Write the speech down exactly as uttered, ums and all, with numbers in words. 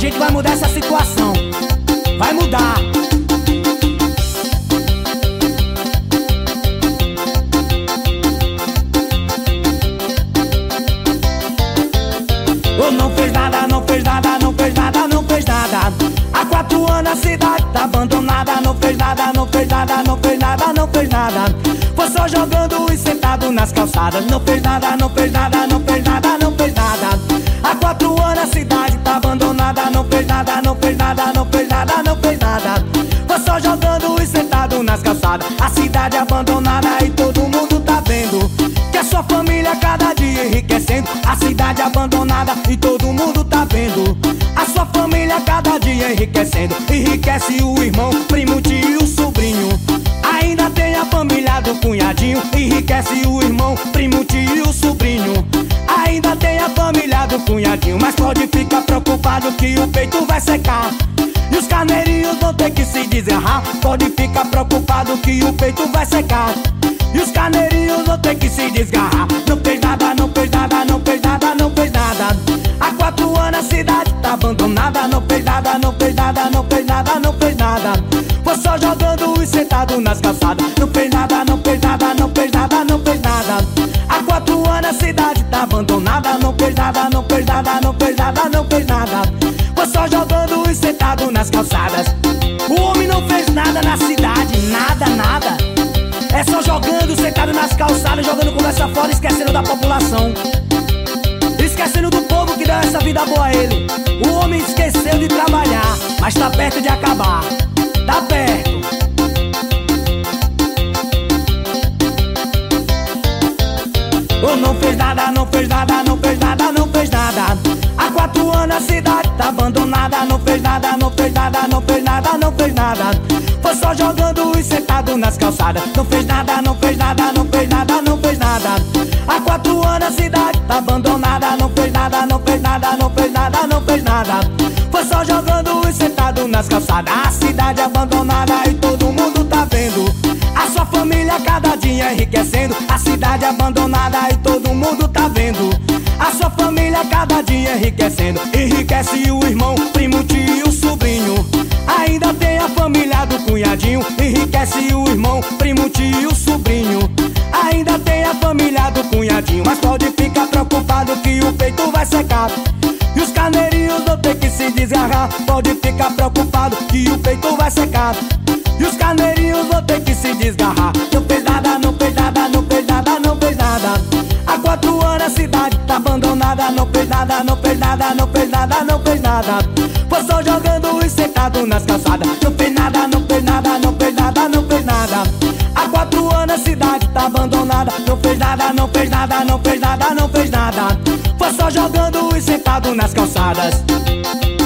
gente vai mudar essa situação. Vai mudar. Oh, não fez nada, não fez nada, não fez nada, não fez nada. Há quatro anos a cidade tá abandonada. Não fez nada, não fez nada, não fez nada, não fez nada. Foi só jogando e sentado nas calçadas. Não fez nada, não fez nada, não fez nada, não fez nada. Há quatro anos a cidade tá abandonada. Não fez nada, não fez nada, não fez nada, não fez nada. Foi só jogando e sentado nas calçadas. A cidade abandonada e todo mundo tá vendo que a sua família cada dia enriquecendo. A cidade abandonada e todo mundo tá vendo a sua família cada dia enriquecendo. Enriquece o irmão, primo, tio, sobrinho. Ainda tem a família do cunhadinho. Enriquece o irmão, primo, tio, sobrinho. Ainda tem a família do cunhadinho. Mas pode ficar preocupado que o peito vai secar e os carneirinhos vão ter que se desgarrar. Pode ficar preocupado que o peito vai secar e os carneirinhos vão ter que se desgarrar. Não fez nada, não fez nada, não fez nada, não fez nada. Há quatro anos a cidade tá abandonada. Não fez nada, não fez nada, não fez nada, não fez nada. Foi só jogando e sentado nas calçadas. Não fez nada, não fez nada, não fez nada, não fez nada. Há quatro anos a cidade tá abandonada. Não fez nada, não fez nada, não fez nada, não fez nada. Foi só jogando e sentado nas calçadas. O homem não fez nada na cidade, nada, nada. É só jogando, sentado nas calçadas, jogando conversa fora, esquecendo da população, esquecendo do povo que deu essa vida boa a ele. O homem esqueceu de trabalhar, mas tá perto de acabar. Tá perto. Oh, não fez nada, não fez nada, não fez nada, não fez nada. Há quatro anos a cidade tá abandonada. Não fez nada, não fez nada, não fez nada, não fez nada. Foi só jogando e sentado nas calçadas. Não fez nada, não fez nada, não fez nada, não fez nada. Há quatro anos a cidade tá abandonada. Não fez nada, não fez nada, não fez nada, não fez nada. Foi só jogando e sentado nas calçadas. A cidade abandonada e todo mundo tá vendo a sua família cada dia enriquecendo. A cidade abandonada e todo mundo tá vendo a sua família cada dia enriquecendo. Enriquece o irmão, primo, tio, sobrinho. Ainda tem a família do cunhadinho. Enriquece o irmão, primo, tio, sobrinho. Ainda tem a família do cunhadinho. Mas pode ficar preocupado que o peito vai secar e os carneirinhos vão ter que se desgarrar. Pode ficar preocupado que o peito vai secar e os carneirinhos vão ter que se desgarrar. Não fez nada, não fez nada, não fez nada, não fez nada. Há quatro anos a cidade tá abandonada. Não fez nada, não fez nada, não fez nada, não fez nada. Foi só jogando e sentado nas calçadas. Não fez nada, não fez nada, não fez nada, não fez nada. Há quatro anos a cidade tá abandonada. Não fez nada, não fez nada, não fez nada, não fez nada. Foi só jogando e sentado nas calçadas.